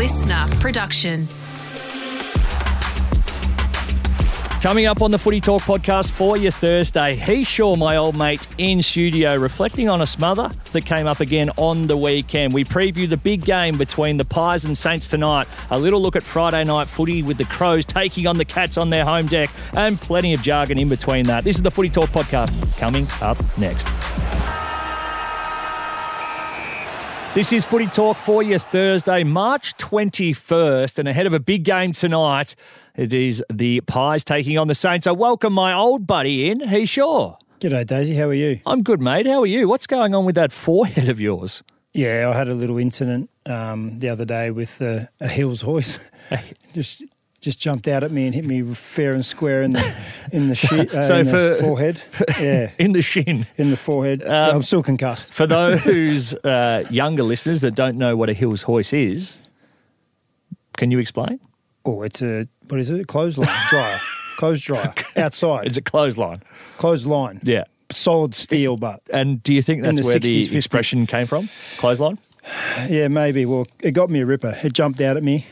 listener production. Coming up on the Footy Talk podcast for your Thursday, Heath Shaw, my old mate, in studio, reflecting on a smother that came up again on the weekend. We preview the big game between the Pies and Saints tonight, a little look at Friday night footy with the Crows taking on the Cats on their home deck, and plenty of jargon in between that. This is the Footy Talk podcast, coming up next. This is Footy Talk for your Thursday, March 21st, and ahead of a big game tonight, it is the Pies taking on the Saints. I welcome my old buddy in, Heath Shaw. G'day, Daisy. How are you? I'm good, mate. How are you? What's going on with that forehead of yours? Yeah, I had a little incident the other day with a Hills hoist. Just jumped out at me and hit me fair and square in the the forehead. Yeah, in the shin, in the forehead. I'm still concussed. For those younger listeners that don't know what a Hills hoist is, can you explain? Oh, it's a clothesline dryer, clothes dryer outside. It's a clothesline. Clothesline. Yeah, solid steel, but. And do you think that's where 60s, the expression came from? Clothesline. Yeah, maybe. Well, it got me a ripper. It jumped out at me.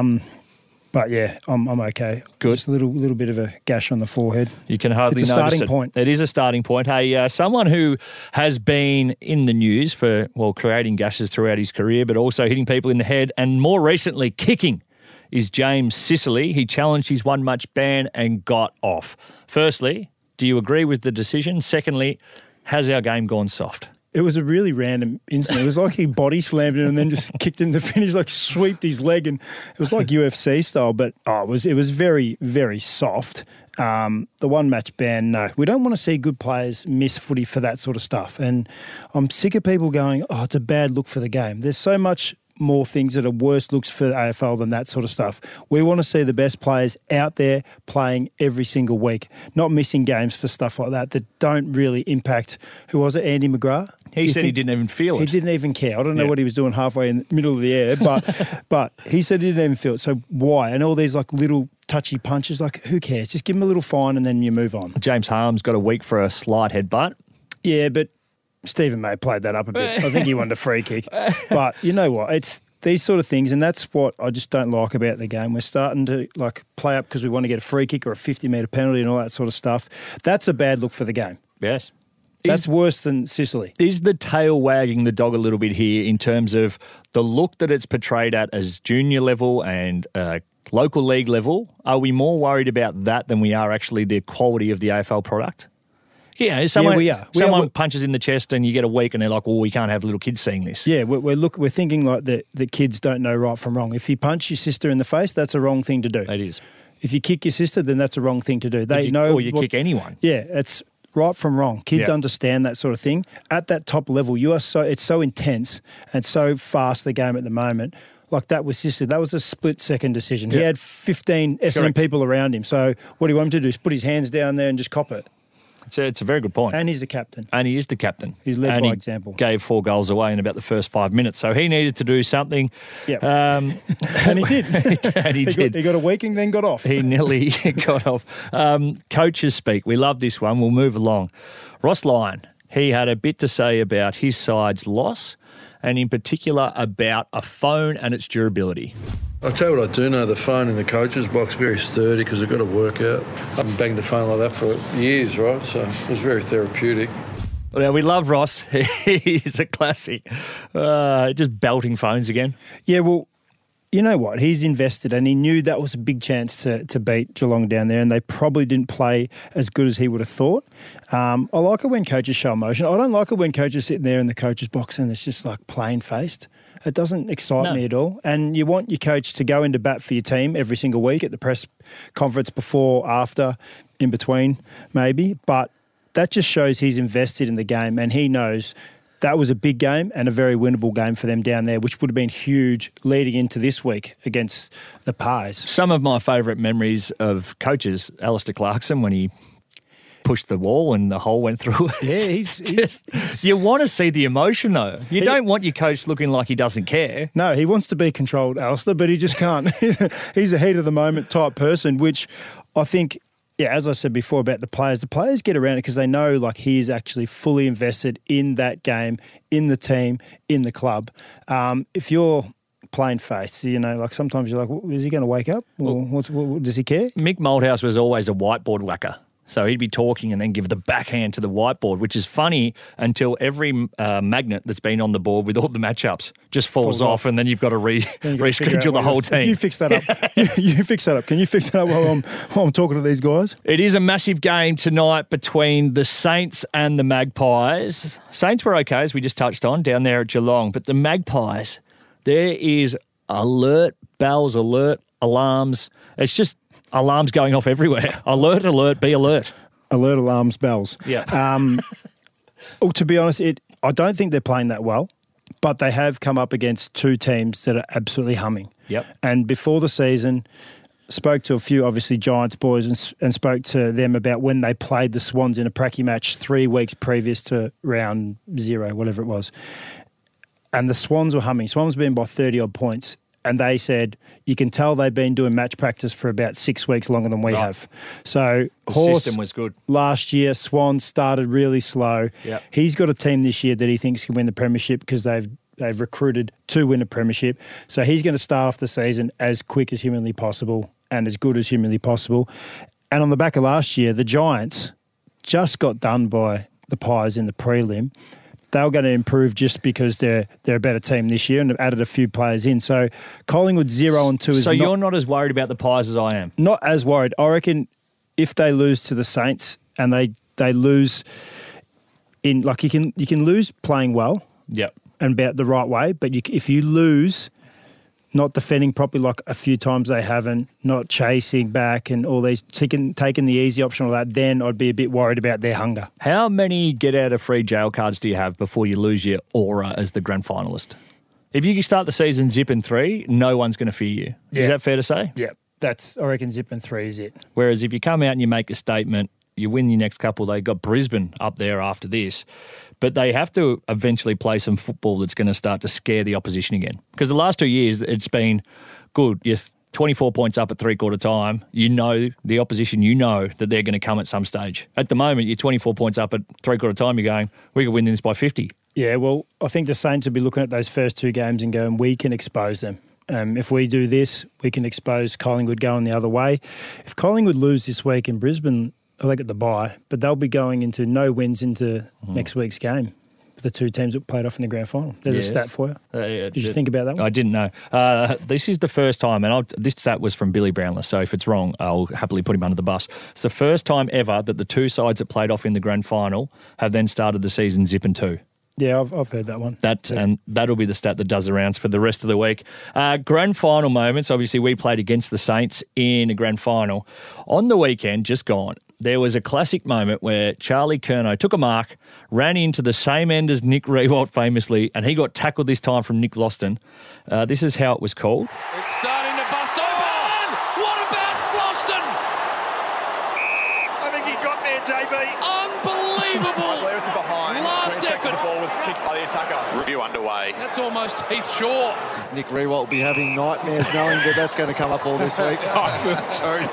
But yeah, I'm okay. Good. Just a little bit of a gash on the forehead. You can hardly notice it. It's a starting point. It is a starting point. Hey, someone who has been in the news for, creating gashes throughout his career, but also hitting people in the head and more recently kicking, is James Sicily. He challenged his one-match ban and got off. Firstly, do you agree with the decision? Secondly, has our game gone soft? It was a really random incident. It was like he body slammed him and then just kicked him to finish, like sweeped his leg, and it was like UFC style. But it was very, very soft. The one match ban, no, we don't want to see good players miss footy for that sort of stuff. And I'm sick of people going, it's a bad look for the game. There's so much more things that are worse looks for the AFL than that sort of stuff. We want to see the best players out there playing every single week, not missing games for stuff like that don't really impact. Who was it? Andy McGrath? He said he didn't even feel it. He didn't even care. I don't know what he was doing halfway in the middle of the air, but he said he didn't even feel it. So why? And all these like little touchy punches, like who cares? Just give him a little fine and then you move on. James Harm's got a week for a slight headbutt. Yeah, but Stephen May played that up a bit. I think he wanted a free kick. But you know what? It's these sort of things, and that's what I just don't like about the game. We're starting to play up because we want to get a free kick or a 50-metre penalty and all that sort of stuff. That's a bad look for the game. Yes. That's worse than Sicily. Is the tail wagging the dog a little bit here in terms of the look that it's portrayed at as junior level and local league level? Are we more worried about that than we are actually the quality of the AFL product? Yeah, someone punches in the chest and you get a week and they're like, we can't have little kids seeing this. Yeah, we're thinking like the kids don't know right from wrong. If you punch your sister in the face, that's a wrong thing to do. It is. If you kick your sister, then that's a wrong thing to do. Or you kick anyone. Yeah, it's right from wrong. Kids understand that sort of thing. At that top level, it's so intense and so fast, the game at the moment. Like that with Sicily, that was a split-second decision. He had 15 Essendon people around him. So what he wanted to do is put his hands down there and just cop it. It's a very good point. And he's the captain. And he is the captain. He's led by example. Gave 4 goals away in about the first 5 minutes. So he needed to do something. Yeah. And he did. He did. He got a weeking, then got off. He nearly got off. Coaches speak. We love this one. We'll move along. Ross Lyon, he had a bit to say about his side's loss and in particular about a phone and its durability. I'll tell you what I do know, the phone in the coach's box very sturdy because I've got to work out. I haven't banged the phone like that for years, right? So it was very therapeutic. Well, we love Ross. He's a classic. Just belting phones again. Yeah, well, you know what? He's invested and he knew that was a big chance to beat Geelong down there and they probably didn't play as good as he would have thought. I like it when coaches show emotion. I don't like it when coaches sitting there in the coach's box and it's just like plain-faced. It doesn't excite me at all. And you want your coach to go into bat for your team every single week at the press conference before, after, in between, maybe. But that just shows he's invested in the game and he knows that was a big game and a very winnable game for them down there, which would have been huge leading into this week against the Pies. Some of my favourite memories of coaches, Alistair Clarkson, when he pushed the wall and the hole went through it. Yeah, he's you want to see the emotion, though. You don't want your coach looking like he doesn't care. No, he wants to be controlled, Alistair, but he just can't. He's a heat-of-the-moment type person, which I think, as I said before about the players get around it because they know like he is actually fully invested in that game, in the team, in the club. If you're plain face. You know, like sometimes you're like, is he going to wake up? Or what, does he care? Mick Malthouse was always a whiteboard whacker. So he'd be talking and then give the backhand to the whiteboard, which is funny until every magnet that's been on the board with all the matchups just falls off, and then you've got to reschedule the whole team. You fix that up. You fix that up. Can you fix that up while I'm talking to these guys? It is a massive game tonight between the Saints and the Magpies. Saints were okay, as we just touched on, down there at Geelong. But the Magpies, there is alert, bells, alert, alarms. It's just alarms going off everywhere. Alert, alert, be alert. Alert, alarms, bells. Yeah. Well, to be honest, I don't think they're playing that well, but they have come up against two teams that are absolutely humming. Yep. And before the season, spoke to a few, obviously, Giants boys and spoke to them about when they played the Swans in a pracky match 3 weeks previous to round 0, whatever it was. And the Swans were humming. Swans been by 30-odd points. And they said, you can tell they've been doing match practice for about 6 weeks longer than we have. So the Horse system was good. Last year, Swans started really slow. Yep. He's He's got a team this year that he thinks can win the premiership because they've recruited to win a premiership. So he's going to start off the season as quick as humanly possible and as good as humanly possible. And on the back of last year, the Giants just got done by the Pies in the prelim. They were going to improve just because they're a better team this year and have added a few players in. So Collingwood 0-2 is So you're not as worried about the Pies as I am? Not as worried. I reckon if they lose to the Saints and they lose in, like you can lose playing well. Yep. And about the right way, but if you lose not defending properly like a few times they haven't, not chasing back and all these, taking the easy option or that, then I'd be a bit worried about their hunger. How many get-out-of-free jail cards do you have before you lose your aura as the grand finalist? If you start the season zipping 3, no one's going to fear you. Yeah. Is that fair to say? Yeah, I reckon zipping 3 is it. Whereas if you come out and you make a statement, you win your next couple, they got Brisbane up there after this. But they have to eventually play some football that's going to start to scare the opposition again. Because the last 2 years, it's been good. Yes, 24 points up at three-quarter time. You know the opposition, you know that they're going to come at some stage. At the moment, you're 24 points up at three-quarter time, you're going, we could win this by 50. Yeah, well, I think the Saints will be looking at those first 2 games and going, we can expose them. If we do this, we can expose Collingwood going the other way. If Collingwood lose this week in Brisbane, they get the bye, but they'll be going into no wins into next week's game. The 2 teams that played off in the grand final. There's a stat for you. Did you think about that one? I didn't know. This is the first time, and this stat was from Billy Brownless, so if it's wrong, I'll happily put him under the bus. It's the first time ever that the 2 sides that played off in the grand final have then started the season zipping 2. Yeah, I've heard that one. And that'll be the stat that does the rounds for the rest of the week. Grand final moments. Obviously, we played against the Saints in a grand final. On the weekend, just gone, there was a classic moment where Charlie Curnow took a mark, ran into the same end as Nick Riewoldt famously, and he got tackled this time from Nick Loston. This is how it was called. It's starting to bust open! What about Floston? I think he got there, JB. Unbelievable! Clearance behind. Last effort. The ball was kicked by the attacker. Review underway. That's almost Heath Shaw. Nick Riewoldt will be having nightmares knowing that that's going to come up all this week. Sorry.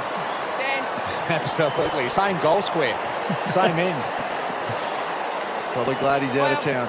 Absolutely. Same goal square. Same end. He's probably glad he's out of town.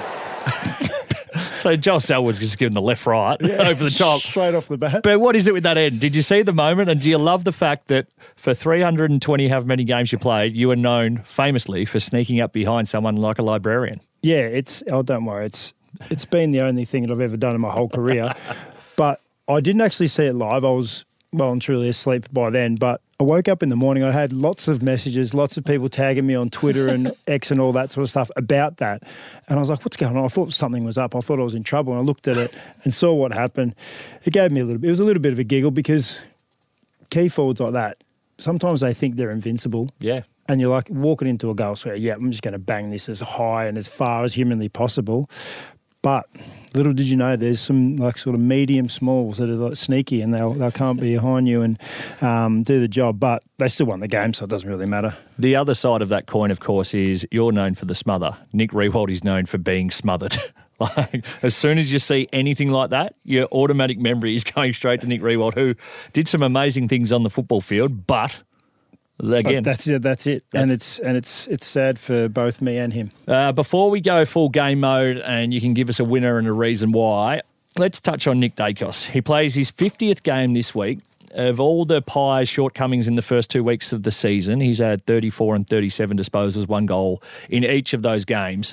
So Joel Selwood's just giving the left-right over the top. Straight off the bat. But what is it with that end? Did you see the moment? And do you love the fact that for 320 however many games you played, you were known famously for sneaking up behind someone like a librarian? Yeah, don't worry. It's been the only thing that I've ever done in my whole career. But I didn't actually see it live. I was well and truly asleep by then. But I woke up in the morning. I had lots of messages, lots of people tagging me on Twitter and X and all that sort of stuff about that. And I was like, what's going on? I thought something was up. I thought I was in trouble. And I looked at it and saw what happened. It gave me it was a little bit of a giggle because key forwards like that, sometimes they think they're invincible. Yeah. And you're like walking into a goal square, I'm just going to bang this as high and as far as humanly possible. But little did you know, there's some like sort of medium smalls that are like sneaky and they'll come up behind you and do the job. But they still won the game, so it doesn't really matter. The other side of that coin, of course, is you're known for the smother. Nick Riewoldt is known for being smothered. Like, as soon as you see anything like that, your automatic memory is going straight to Nick Riewoldt, who did some amazing things on the football field, but again, that's it. And it's sad for both me and him. Before we go full game mode and you can give us a winner and a reason why, let's touch on Nick Dacos. He plays his 50th game this week. Of all the Pies' shortcomings in the first 2 weeks of the season, he's had 34 and 37 disposals, 1 goal in each of those games.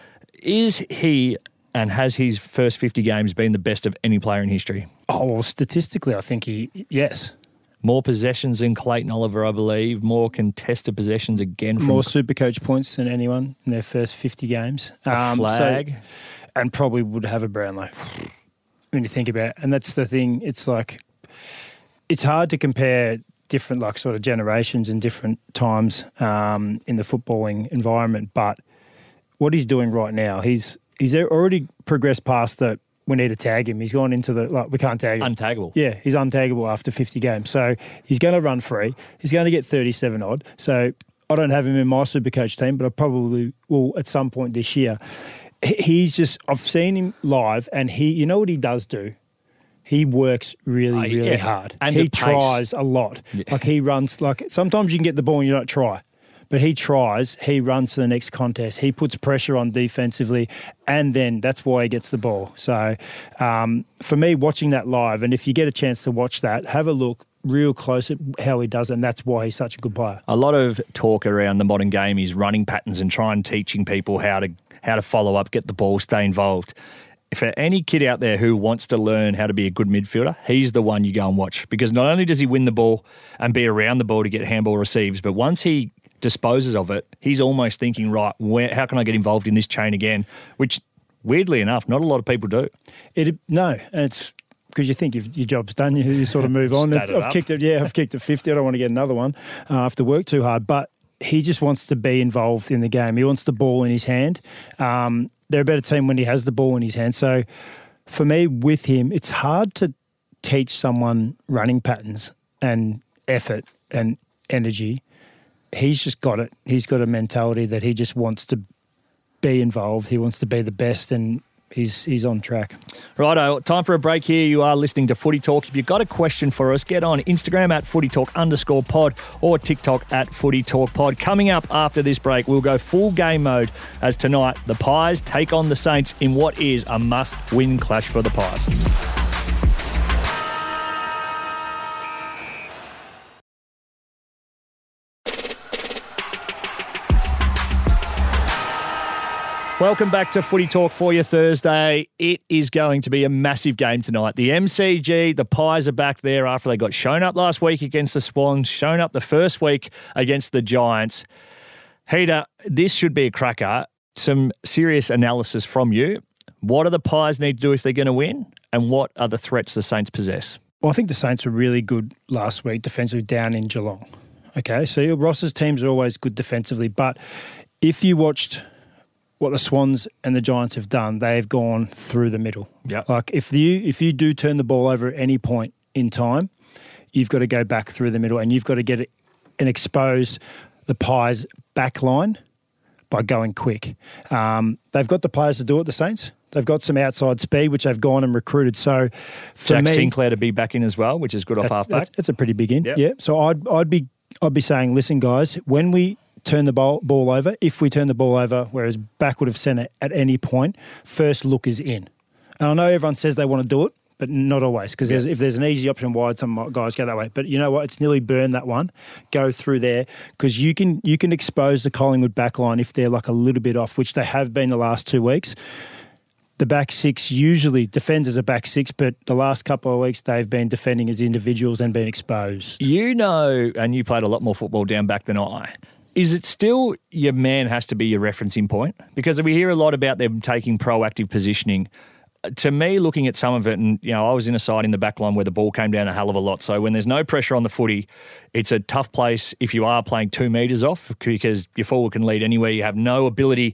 Is he, and has his first 50 games been the best of any player in history? Oh, well, statistically, I think yes. More possessions than Clayton Oliver, I believe. More contested possessions again. More Supercoach points than anyone in their first 50 games. A flag. And probably would have a Brownlow when you think about it. And that's the thing. It's like, it's hard to compare different like sort of generations and different times in the footballing environment. But what he's doing right now, he's already progressed past the we need to tag him. He's gone into we can't tag him. Untaggable. Yeah, he's untaggable after 50 games. So he's going to run free. He's going to get 37 odd. So I don't have him in my Supercoach team, but I probably will at some point this year. I've seen him live, and you know what he does do? He works really hard. And he tries a lot. Yeah. Like he runs, sometimes you can get the ball and you don't try. But he tries, he runs to the next contest. He puts pressure on defensively, and then that's why he gets the ball. So for me, watching that live, and if you get a chance to watch that, have a look real close at how he does it, and that's why he's such a good player. A lot of talk around the modern game is running patterns and trying teaching people how to follow up, get the ball, stay involved. For any kid out there who wants to learn how to be a good midfielder, he's the one you go and watch, because not only does he win the ball and be around the ball to get handball receives, but once he disposes of it, he's almost thinking, right, how can I get involved in this chain again? Which, weirdly enough, not a lot of people do. No, and it's because you think your job's done, you sort of move on. I've kicked it 50. I don't want to get another one. I have to work too hard, but he just wants to be involved in the game. He wants the ball in his hand. They're a better team when he has the ball in his hand. So for me, with him, it's hard to teach someone running patterns and effort and energy. He's just got it. He's got a mentality that he just wants to be involved. He wants to be the best, and he's on track. Righto, time for a break here. You are listening to Footy Talk. If you've got a question for us, get on Instagram at footytalk_pod or TikTok at footytalkpod. Coming up after this break, we'll go full game mode as tonight the Pies take on the Saints in what is a must-win clash for the Pies. Welcome back to Footy Talk for your Thursday. It is going to be a massive game tonight. The MCG, the Pies are back there after they got shown up last week against the Swans, shown up the first week against the Giants. Heater, this should be a cracker. Some serious analysis from you. What do the Pies need to do if they're going to win? And what are the threats the Saints possess? Well, I think the Saints were really good last week defensively down in Geelong. Okay, so Ross's teams are always good defensively, but if you watched what the Swans and the Giants have done, they've gone through the middle. Yeah. Like if you do turn the ball over at any point in time, you've got to go back through the middle, and you've got to get it and expose the Pies' back line by going quick. They've got the players to do it, the Saints. They've got some outside speed, which they've gone and recruited. So for Jack me, Sinclair to be back in as well, which is good off halfback. That's a pretty big in. Yep. Yeah. So I'd be saying, listen, guys, when we turn the ball over, if we turn the ball over, whereas backward of centre at any point, first look is in. And I know everyone says they want to do it, but not always, because if there's an easy option wide, some guys go that way. But you know what? It's nearly burned that one. Go through there, because you can expose the Collingwood backline if they're like a little bit off, which they have been the last 2 weeks. The back six usually defends as a back six, but the last couple of weeks they've been defending as individuals and been exposed. You know, and you played a lot more football down back than I. Is it still your man has to be your referencing point? Because we hear a lot about them taking proactive positioning. To me, looking at some of it, and I was in a side in the back line where the ball came down a hell of a lot. So when there's no pressure on the footy, it's a tough place if you are playing 2 metres off, because your forward can lead anywhere. You have no ability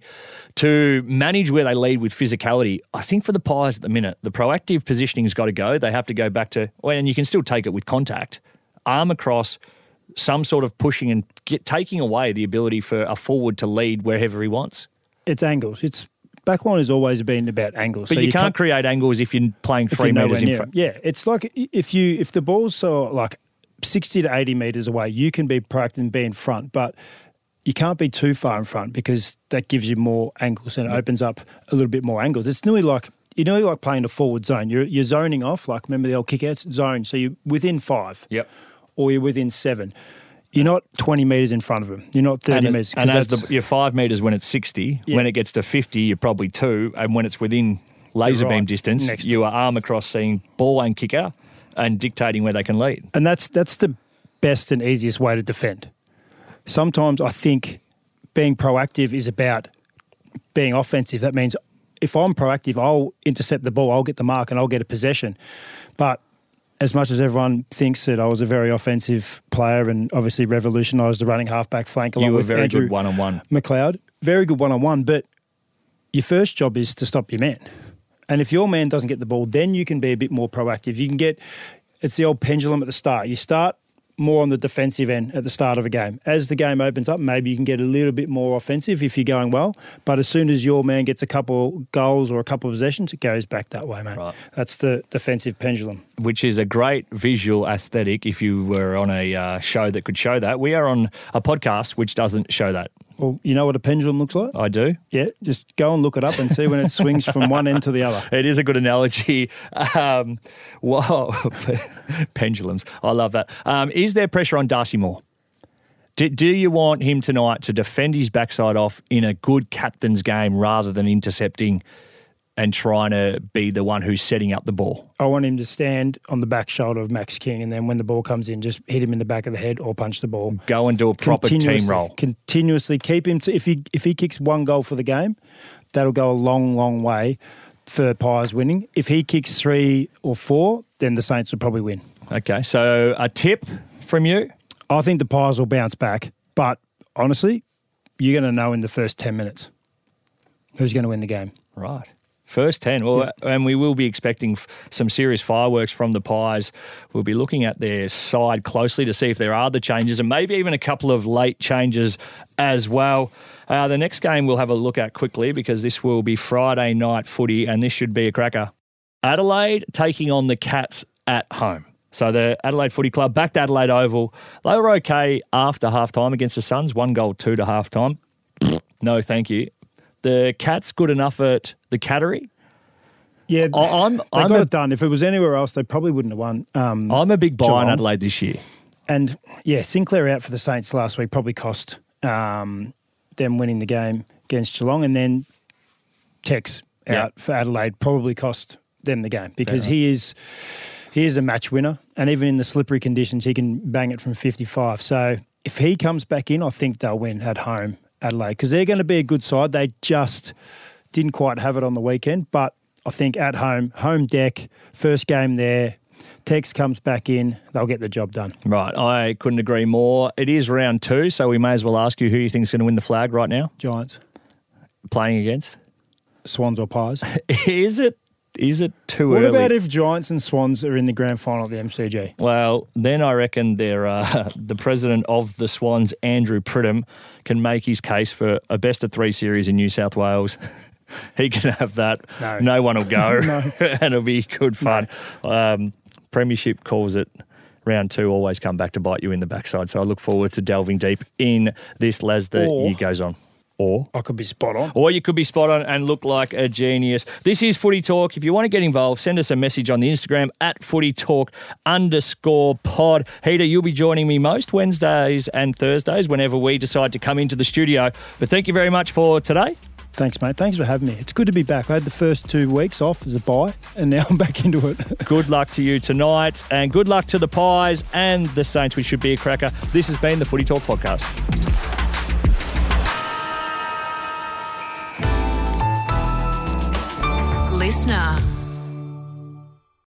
to manage where they lead with physicality. I think for the Pies at the minute, the proactive positioning's got to go. They have to go back to, and you can still take it with contact, arm across, some sort of pushing and taking away the ability for a forward to lead wherever he wants. It's angles. Backline has always been about angles. But so you can't create angles if you're playing 3 metres in front. Yeah, it's like if the ball's like 60 to 80 metres away, you can be proactive and be in front, but you can't be too far in front, because that gives you more angles and it opens up a little bit more angles. It's nearly like you know, like playing a forward zone. You're zoning off. Like remember the old kickouts zone. So you're within 5. Yep. Or you're within 7. You're not 20 metres in front of them. You're not 30 metres. And you're 5 metres when it's 60. Yeah. When it gets to 50, you're probably 2. And when it's within laser beam distance, you are arm across seeing ball and kicker and dictating where they can lead. And that's the best and easiest way to defend. Sometimes I think being proactive is about being offensive. That means if I'm proactive, I'll intercept the ball, I'll get the mark and I'll get a possession. But as much as everyone thinks that I was a very offensive player and obviously revolutionised the running halfback flank along with Andrew good one-on-one. McLeod, very good one-on-one, but your first job is to stop your man. And if your man doesn't get the ball, then you can be a bit more proactive. You can get, it's the old pendulum at the start. You start more on the defensive end at the start of a game. As the game opens up, maybe you can get a little bit more offensive if you're going well. But as soon as your man gets a couple goals or a couple of possessions, it goes back that way, mate. Right. That's the defensive pendulum. Which is a great visual aesthetic if you were on a show that could show that. We are on a podcast which doesn't show that. Well, you know what a pendulum looks like? I do. Yeah, just go and look it up and see when it swings from one end to the other. It is a good analogy. Wow, pendulums. I love that. Is there pressure on Darcy Moore? Do you want him tonight to defend his backside off in a good captain's game rather than intercepting and trying to be the one who's setting up the ball? I want him to stand on the back shoulder of Max King and then when the ball comes in, just hit him in the back of the head or punch the ball. Go and do a proper team role. Continuously keep him. If he kicks 1 goal for the game, that'll go a long, long way for Pies winning. If he kicks 3 or 4, then the Saints will probably win. Okay, so a tip from you? I think the Pies will bounce back, but honestly, you're going to know in the first 10 minutes who's going to win the game. Right. First 10. Well, and we will be expecting some serious fireworks from the Pies. We'll be looking at their side closely to see if there are the changes and maybe even a couple of late changes as well. The next game we'll have a look at quickly because this will be Friday night footy and this should be a cracker. Adelaide taking on the Cats at home. So the Adelaide Footy Club back to Adelaide Oval. They were okay after half-time against the Suns. 1 goal, 2 to half-time. No, thank you. The Cats good enough at the Cattery? Yeah, they got it done. If it was anywhere else, they probably wouldn't have won. I'm a big buy in Adelaide this year. And, yeah, Sinclair out for the Saints last week probably cost them winning the game against Geelong. And then Tex out for Adelaide probably cost them the game because he is a match winner. And even in the slippery conditions, he can bang it from 55. So if he comes back in, I think they'll win at home. Adelaide, because they're going to be a good side. They just didn't quite have it on the weekend, but I think at home deck, first game there, Tex comes back in, they'll get the job done. Right, I couldn't agree more. It is round 2, so we may as well ask you who you think is going to win the flag right now. Giants. Playing against? Swans or Pies. Is it too early? What about if Giants and Swans are in the grand final at the MCG? Well, then I reckon the president of the Swans, Andrew Pridham, can make his case for a best-of-3 series in New South Wales. He can have that. No one will go, and it'll be good fun. No. Premiership calls it round 2 always come back to bite you in the backside. So I look forward to delving deep in this as the year goes on. Or I could be spot on. Or you could be spot on and look like a genius. This is Footy Talk. If you want to get involved, send us a message on the Instagram at @FootyTalk_pod. Heater, you'll be joining me most Wednesdays and Thursdays whenever we decide to come into the studio. But thank you very much for today. Thanks, mate. Thanks for having me. It's good to be back. I had the first 2 weeks off as a bye, and now I'm back into it. Good luck to you tonight, and good luck to the Pies and the Saints, which should be a cracker. This has been the Footy Talk podcast. Listener.